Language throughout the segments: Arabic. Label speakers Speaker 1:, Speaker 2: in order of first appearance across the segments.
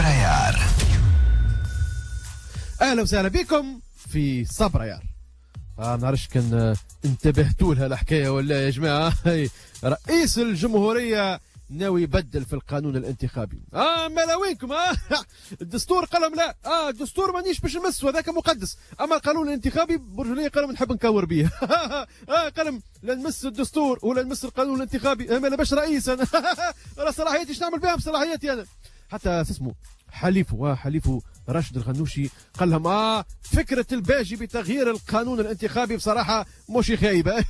Speaker 1: صبريار.
Speaker 2: اهلا وسهلا بكم في صبريار. ما نعرفش كان انتبهتوا لها الحكايه ولا يا جماعه. رئيس الجمهوريه ناوي يبدل في القانون الانتخابي. مالا وينكم؟ الدستور قلم لا، الدستور مانيش باش نمسه، هذاك مقدس. اما القانون الانتخابي برجليه قلم نحب نكور بيه. قلم لا نمس الدستور ولا نمس القانون الانتخابي، مالا باش رئيس انا. راه صلاحياتي ايش نعمل بها بصلاحياتي انا؟ حتى اسمه حليفه راشد الغنوشي قال لهم فكرة الباجي بتغيير القانون الانتخابي بصراحة مش خايبة.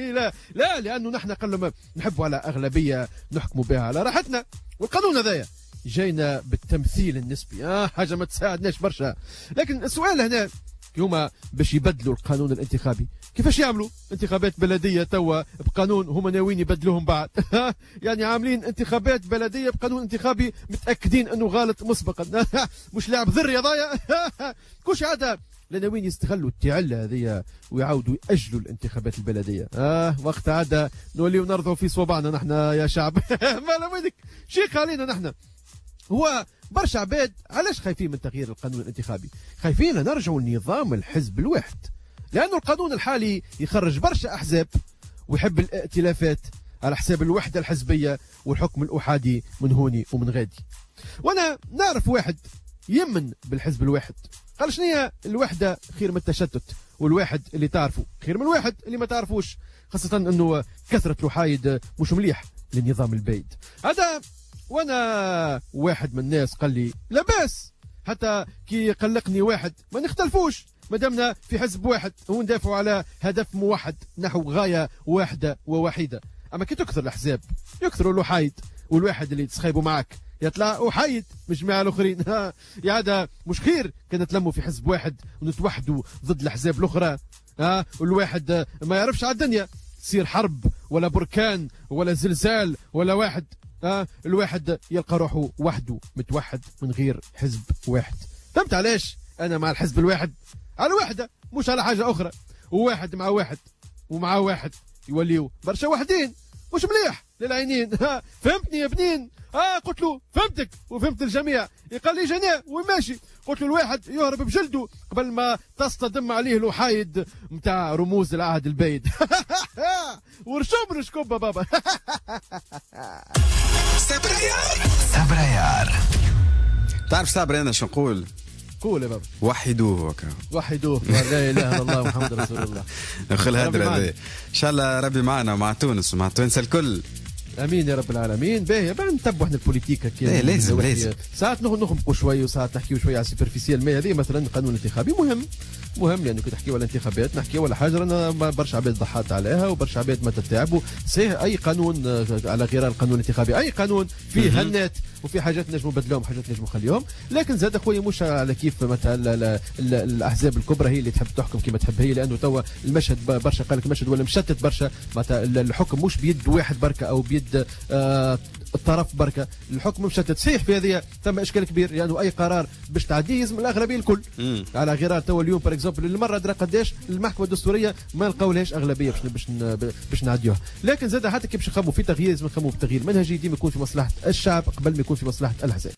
Speaker 2: لا لأنه نحن قال لهم نحبوا على أغلبية نحكموا بها على راحتنا، والقانون هذايا جاينا بالتمثيل النسبي. حاجة ما تساعدناش برشا. لكن السؤال هنا هما باش يبدلوا القانون الانتخابي كيفاش يعملوا انتخابات بلديه توا بقانون هما ناويين يبدلوهم بعد؟ يعني عاملين انتخابات بلديه بقانون انتخابي متاكدين انه غلط مسبقا. مش لاعب ذري ضايع. كوش عاده ناويين يستغلوا التعله هذه ويعاودوا ياجلوا الانتخابات البلديه. وقت عاده نوليو نرضوا في صوبعنا نحن يا شعب. ما وينك شيخ علينا نحن. هو برشا عباد علاش خايفين من تغيير القانون الانتخابي؟ خايفين نرجعوا لنظام الحزب الواحد، لأنه القانون الحالي يخرج برشا أحزاب ويحب الائتلافات على حساب الوحدة الحزبية والحكم الأحادي من هوني ومن غادي. وأنا نعرف واحد يمن بالحزب الواحد، قال شنية الوحدة خير من التشتت، والواحد اللي تعرفه خير من الواحد اللي ما تعرفوش، خاصة أنه كثرة الوحايد مش مليح للنظام البايد هذا. وانا واحد من الناس قال لي لا باس، حتى كي يقلقني واحد ما نختلفوش ما دامنا في حزب واحد وندافعوا على هدف موحد نحو غايه واحده ووحيده. اما كي تكثر الاحزاب يكثروا الوحايد، والواحد اللي تسخيبوا معك يطلع وحيد مش مع الاخرين. يا هذا مش خير كان نتلموا في حزب واحد ونتوحدوا ضد الاحزاب الاخرى. والواحد ما يعرفش على الدنيا تصير حرب ولا بركان ولا زلزال ولا واحد. الواحد يلقى روحه وحده متوحد من غير حزب واحد. فهمت علاش انا مع الحزب الواحد؟ على وحده مش على حاجه اخرى. وواحد مع واحد ومع واحد يوليو برشا وحدين مش مليح للعينين. فهمتني يا بنين؟ قلت له فهمتك وفهمت الجميع. قال لي جناء وماشي. قلت له الواحد يهرب بجلده قبل ما تصطدم عليه الوحايد متاع رموز العهد البيد. ورشوب رشكوب بابا.
Speaker 1: صبريار.
Speaker 3: تعرف صابر انا شو نقول؟
Speaker 2: قول يا بابا.
Speaker 3: وحدوه
Speaker 2: لا اله الا الله محمد رسول الله.
Speaker 3: خل هذا ان شاء الله ربي معنا ومع تونس ومع تونس الكل.
Speaker 2: امين يا رب العالمين. باهي نتبعوا احنا البوليتيك
Speaker 3: كي لازم
Speaker 2: ساعات نخنقوا شوي وساعات نحكيو شوي على سوبرفيسيال. ما هذه مثلا القانون الانتخابي مهم لانه كي تحكيو على الانتخابات نحكيو على حاجه رانا برشا عباد ضحات عليها وبرشا عباد ما تتعبوا. اي قانون على غير القانون الانتخابي اي قانون فيه هنات وفي حاجات نجموا نبدلوهم حاجات نجموا نخليهم. لكن زاد خويا مش على كيف مثلا الاحزاب الكبرى هي اللي تحب تحكم كما تحب هي، لانه توا المشهد برشا قال لك المشهد ولا مشتت برشا. معناتها الحكم مش بيد واحد بركه او بيد الطرف بركه، الحكم مشتت. صحيح في هذه ثم اشكال كبير لانه اي قرار باش تعديه لازم الاغلبيه الكل. على غرار توا اليوم بار اكزومبل المره درا قداش المحكمه الدستوريه ما لقاولهاش اغلبيه باش نعديوها. لكن زاد حتى كي باش نخموا في تغيير لازم نخموا بتغيير منهجي ديما يكون في مصلحه الشعب قبل ما يكون في مصلحه الاحزاب.